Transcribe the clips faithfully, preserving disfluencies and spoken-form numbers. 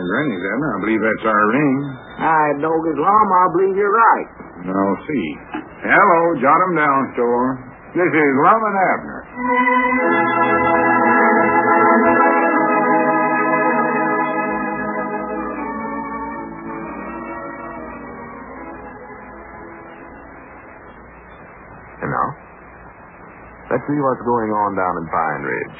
Granny's, Abner. I believe that's our ring. I dog is Lum. I believe you're right. I'll see. Hello, jot 'em down, store. This is Lum and Abner. And now, let's see what's going on down in Pine Ridge.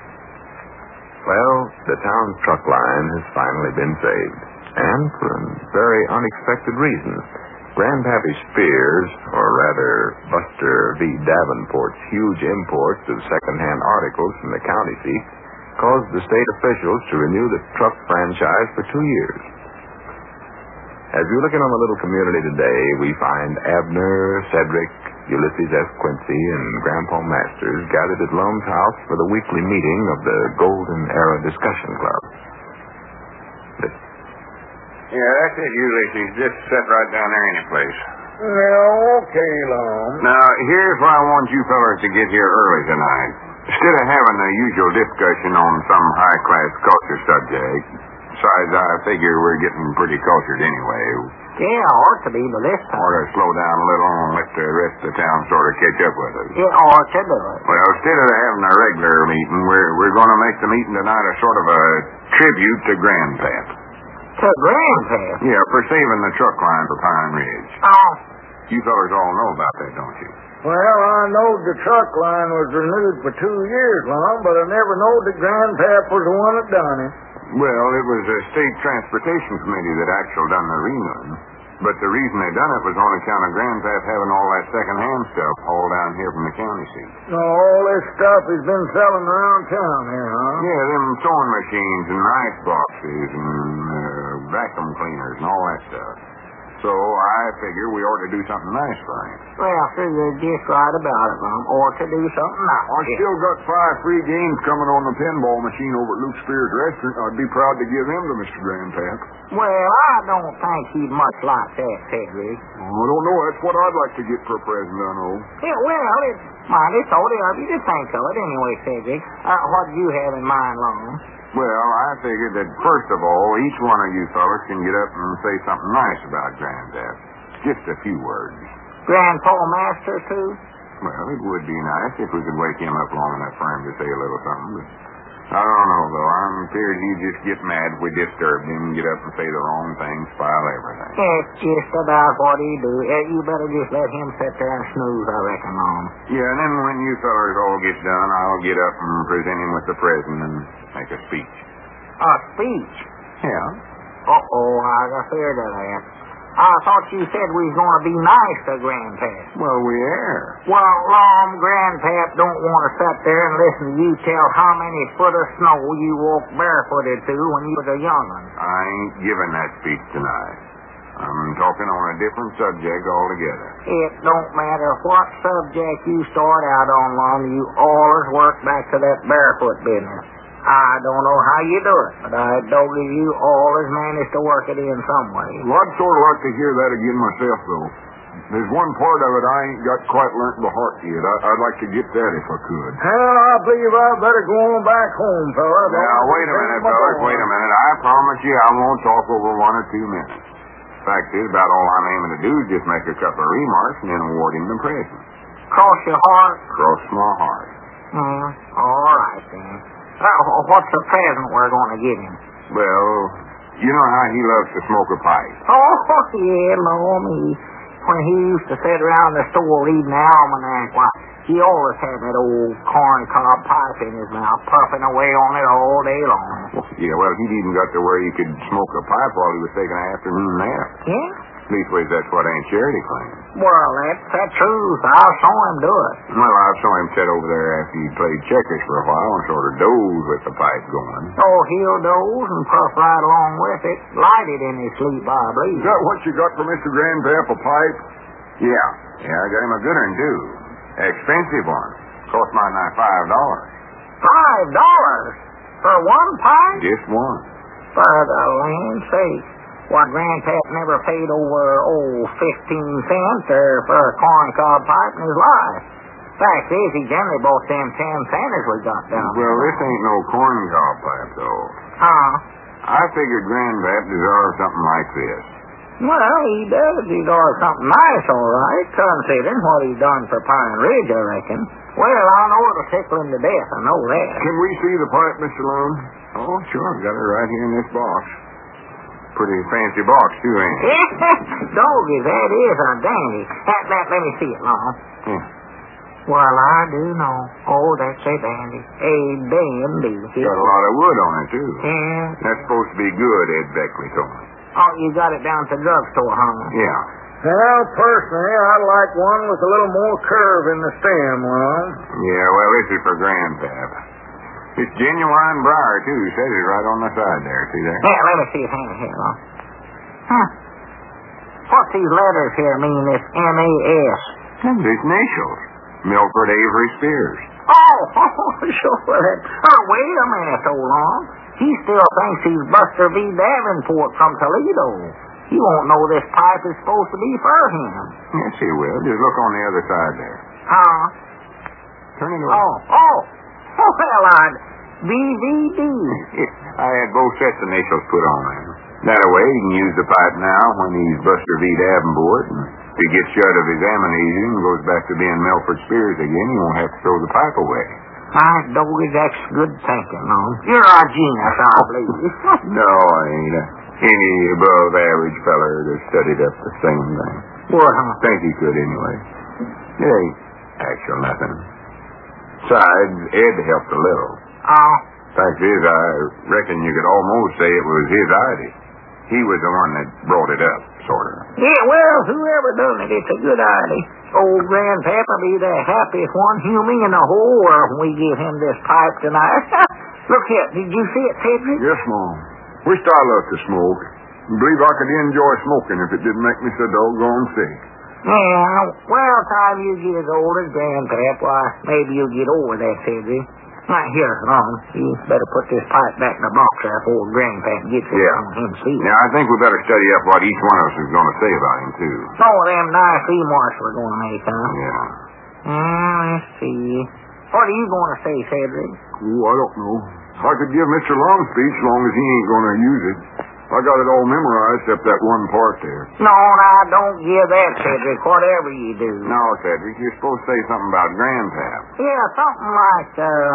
Well, the town's truck line has finally been saved, and for a very unexpected reason. Grandpappy Spears, or rather Buster V. Davenport's huge imports of second-hand articles from the county seat caused the state officials to renew the truck franchise for two years. As we look in on the little community today, we find Abner, Cedric, Ulysses S. Quincy, and Grandpa Masters gathered at Lum's house for the weekly meeting of the Golden Era Discussion Club. Listen. Yeah, that's it, Ulysses. Just sit right down there any place. Well, okay, Lum. Now, here's why I want you fellas to get here early tonight. Instead of having the usual discussion on some high-class culture subject, besides, I figure we're getting pretty cultured anyway. Yeah, ought to be, but this time. Ought to slow down a little and let the rest of the town sort of catch up with us. It ought to do it. Well, instead of having a regular meeting, we're we're going to make the meeting tonight a sort of a tribute to Grandpap. To Grandpap? Yeah, for saving the truck line for Pine Ridge. Oh. You fellas all know about that, don't you? Well, I know the truck line was renewed for two years, Lum, but I never knowed that Grandpap was the one that done it. Well, it was a state transportation committee that actually done the renewing. But the reason they done it was on account of Grandpap having all that second-hand stuff hauled down here from the county seat. Oh, all this stuff has been selling around town here, huh? Yeah, them sewing machines and ice boxes and uh, vacuum cleaners and all that stuff. So I figure we ought to do something nice for him. Well, sir, you're just right about it, Lum. Ought to do something nice. I still got five free games coming on the pinball machine over at Luke Spears' restaurant. I'd be proud to give them to Mister Grandpap. Well, I don't think he'd much like that, Cedric. Oh, I don't know. That's what I'd like to get for a present, I know. Yeah, well, it's mighty sort of you to think of it anyway, Cedric. Uh, what do you have in mind, Lum? Well, I figured that, first of all, each one of you fellas can get up and say something nice about Grandpap. Just a few words. Grandpa Master, too? Well, it would be nice if we could wake him up long enough for him to say a little something, but I don't know, though. I'm feared he'd just get mad if we disturbed him and get up and say the wrong thing, spoil everything. That's just about what he do. Uh, you better just let him sit there and snooze, I reckon, Lum. Yeah, and then when you fellas all get done, I'll get up and present him with the present and make a speech. A speech? Yeah. Uh-oh, I got feared of that. I thought you said we was going to be nice to Grandpap. Well, we are. Well, Lum, Grandpap don't want to sit there and listen to you tell how many foot of snow you walked barefooted through when you was a young'un. I ain't giving that speech tonight. I'm talking on a different subject altogether. It don't matter what subject you start out on, Lum, you always work back to that barefoot business. I don't know how you do it, but I doggy you always manage to work it in some way. Well, I'd sort of like to hear that again myself, though. There's one part of it I ain't got quite learnt by heart yet. I, I'd like to get that if I could. Well, I believe I better go on back home, fella. Now, wait a minute, fellas, wait a minute. I promise you I won't talk over one or two minutes. Fact is, about all I'm aiming to do is just make a couple of remarks and then award him the present. Cross your heart? Cross my heart. Hmm, all right, then. Uh, what's the present we're going to give him? Well, you know how he loves to smoke a pipe. Oh, yeah, Lord me. When he used to sit around the store reading the almanac, why, he always had that old corncob pipe in his mouth, puffing away on it all day long. Yeah, well, he'd even got to where he could smoke a pipe while he was taking an afternoon nap. Yeah? Leastways, that's what Aunt Charity claimed. Well, that's the truth. I'll show him do it. Well, I saw him sit over there after he played checkers for a while and sort of doze with the pipe going. Oh, he'll doze and puff right along with it. Light it in his sleep, I believe. Is that what you got for Mister Grandpap, a pipe? Yeah. Yeah, I got him a good one, too. Expensive one. Cost my nigh five dollars. Five dollars? For one pipe? Just one. For the land's sake. What, Grandpap never paid over, oh, fifteen cents or for a corncob pipe in his life. Fact is, he generally bought them ten centers we got down. Well, this ain't no corncob pipe, though. Huh? I figured Grandpap deserved something like this. Well, he does deserve something nice, all right, considering what he's done for Pine Ridge, I reckon. Well, I know it'll tickle him to death, I know that. Can we see the pipe, Mister Lone? Oh, sure. I've got it right here in this box. Pretty fancy box, too, ain't it? Doggy, that is a dandy. Let, let, let me see it, Lon. Yeah. Well, I do know. Oh, that's a dandy. A damn beauty. Got a lot of wood on it, too. Yeah. That's supposed to be good, Ed Beckley told me. Oh, you got it down at the drugstore, huh? Yeah. Well, personally, I'd like one with a little more curve in the stem, Lon. Yeah, well, this is for Grandpap. It's genuine briar, too. It says it right on the side there. See there? Yeah, let me see his hand here, Lon. Huh. What's these letters here mean, this M A S? It's initials. Milford Avery Spears. Oh, sure. Oh, wait a minute, so long. He still thinks he's Buster V. Davenport from Toledo. He won't know this pipe is supposed to be for him. Yes, he will. Just look on the other side there. Huh? Turn it over. Oh, oh. Oh, well, I'd... B V D. I had both sets of initials put on there. That way he can use the pipe now when he's Buster V. Davenport, and if he gets shut of his amnesia and goes back to being Milford Spears again, he won't have to throw the pipe away. My doggy, that's good thinking, Mom. You're a genius, I believe. No, I ain't. Any above-average feller that studied up the same thing. What, huh? Think he could, anyway. It ain't actual nothing. Besides, Ed helped a little. Oh. Fact is, I reckon you could almost say it was his idea. He was the one that brought it up, sort of. Yeah, well, whoever done it, it's a good idea. Old Grandpap'll be the happiest one human in the whole world when we give him this pipe tonight. Look here, did you see it, Cedric? Yes, Mom. Wished I loved to smoke. Believe I could enjoy smoking if it didn't make me so doggone sick. Yeah, well, time you get as old as Grandpap, why, maybe you'll get over that, Cedric. Right here, Lon. You better put this pipe back in the box there before Grandpap gets it Yeah. on him see it. Now, I think we better study up what each one of us is going to say about him, too. Oh, them nice remarks we're going to make, huh? Yeah. Mm, let's see. What are you going to say, Cedric? Oh, I don't know. I could give Mister Long speech as long as he ain't going to use it. I got it all memorized except that one part there. No, now, don't give that, Cedric, whatever you do. No, Cedric, you're supposed to say something about Grandpap. Yeah, something like, uh...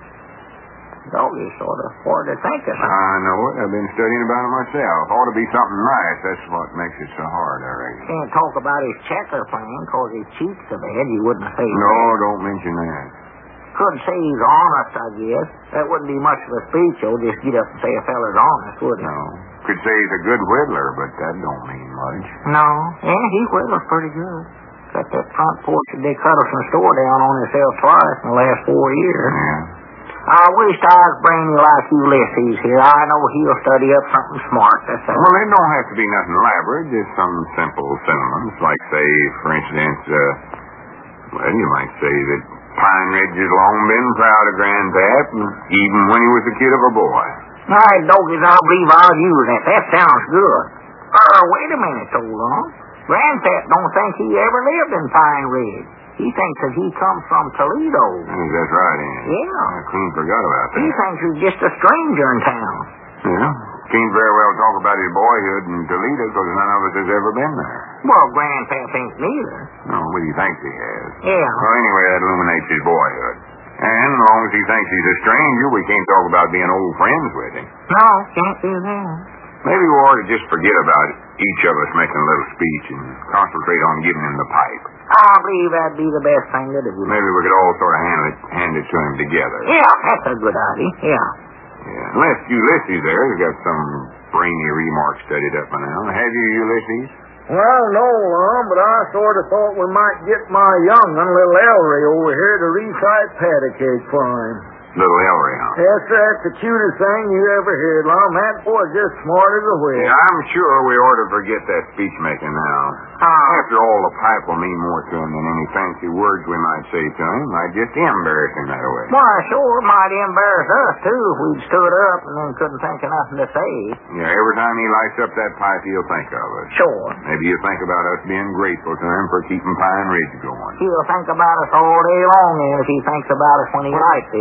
Doggy sort of hard to think of something. I know it. I've been studying about it myself. Ought to be something nice. That's what makes it so hard, I reckon. Can't talk about his checker playing because his cheeks so bad you wouldn't say No, that. don't mention that. Could say he's honest, I guess. That wouldn't be much of a speech, though. Just get up and say a feller's honest, would it? No. Could say he's a good whittler, but that don't mean much. No. Yeah, he whittles pretty good. Got that front porch at Dick Huddleston's store down on himself twice in the last four years. Yeah. I wish I was brainy like Ulysses here. I know he'll study up something smart, that's all. Well, it don't have to be nothing elaborate. Just some simple sentiments, like, say, for instance, uh, well, you might say that Pine Ridge has long been proud of Grandpap, even when he was a kid of a boy. All right, doggies, I believe I'll use that. That sounds good. Uh, wait a minute, so long. Grandpap don't think he ever lived in Pine Ridge. He thinks that he comes from Toledo. I think that's right, ain't it? Yeah. I clean forgot about that. He thinks he's just a stranger in town. Yeah. Can't very well talk about his boyhood in Toledo because none of us has ever been there. Well, Grandpap ain't neither. No, but he thinks he has. Yeah. Well, anyway, that illuminates his boyhood. And as long as he thinks he's a stranger, we can't talk about being old friends with him. No, can't do that. Maybe we ought to just forget about each of us making a little speech and concentrate on giving him the pipe. I believe that'd be the best thing to do. Maybe we could all sort of hand it, hand it to him together. Yeah, that's a good idea. Yeah. Yeah. Unless Ulysses there has got some brainy remarks studied up by now. Have you, Ulysses? Well, no, Lon, but I sort of thought we might get my young'un, little Ellery, over here to recite patty cake for him. Little Ellery, huh? Yes, sir, that's the cutest thing you ever heard, Lon. That boy's just smart as a whip. Yeah, I'm sure we ought to forget that speech making now. Uh, After all, the pipe will mean more to him than any fancy words we might say to him. Might just embarrass him that way. Why, sure, it might embarrass us, too, if we'd stood up and then couldn't think of nothing to say. Yeah, every time he lights up that pipe, he'll think of us. Sure. Maybe he'll think about us being grateful to him for keeping Pine Ridge going. He'll think about us all day long, then, if he thinks about us when he lights it. What are the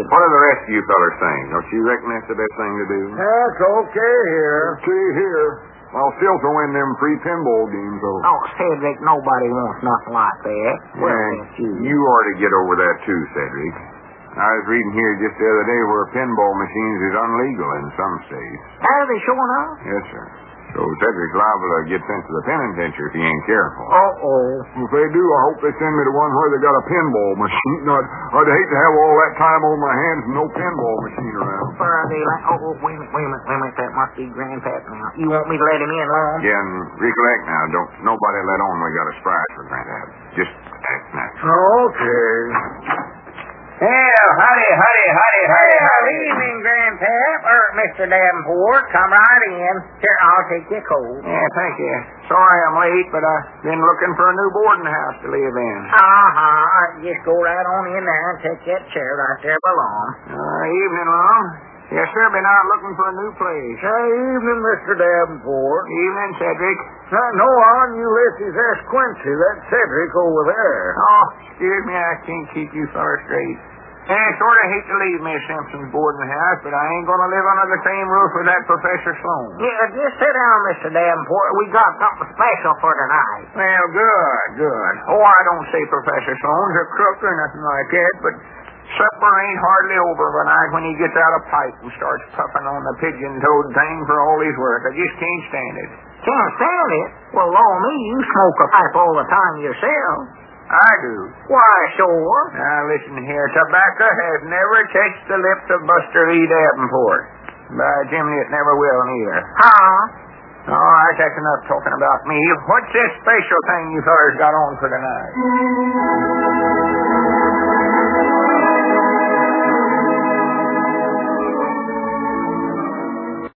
rest of you fellers think? Don't you reckon that's the best thing to do? That's okay here. See here. I'll still throw in them free pinball games, though. Oh, Cedric, nobody wants nothing like that. Well, Well, that's you. you ought to get over that too, Cedric. I was reading here just the other day where pinball machines is unlegal in some states. Are they showing up? Yes, sir. So Cedric's liable to get sent to the penitentiary if he ain't careful. Uh-oh. If they do, I hope they send me to one where they got a pinball machine. I'd, I'd hate to have all that time on my hands and no pinball machine around. Where are they? Like, oh, oh, wait a minute, wait a minute, wait a minute. That must be Grandpap now. You want me to let him in, Lon? Yeah, and recollect now, don't nobody let on we got a surprise for Granddad. Just act natural. Okay. Well, howdy, howdy, howdy, howdy, howdy. Good evening, Grandpap, or Mister Davenport. Come right in. Here, I'll take your coat. Yeah, thank you. Sorry I'm late, but I've been looking for a new boarding house to live in. Uh-huh. Just go right on in there and take that chair right there belong. Uh, evening, Lon. Yes, sir, been out looking for a new place. Good evening, Mister Davenport. Evening, Cedric. I know I'm Ulysses S. Quincy. That's Cedric over there. Oh, excuse me, I can't keep you fellas straight. And I sort of hate to leave Miss Simpson's boarding house, but I ain't going to live under the same roof with that Professor Sloan. Yeah, just sit down, Mister Davenport. We got something special for tonight. Well, good, good. Oh, I don't say Professor Sloan's a crook or nothing like that, but supper ain't hardly over tonight when he gets out a pipe and starts puffing on the pigeon-toed thing for all he's worth. I just can't stand it. Can't stand it? Well, law me, you smoke a pipe all the time yourself. I do. Why, sure. Now, listen here. Tobacco has never touched the lips of Buster Lee Davenport. By Jiminy, it never will, neither. Huh? All right, that's enough talking about me. What's this special thing you fellas got on for tonight?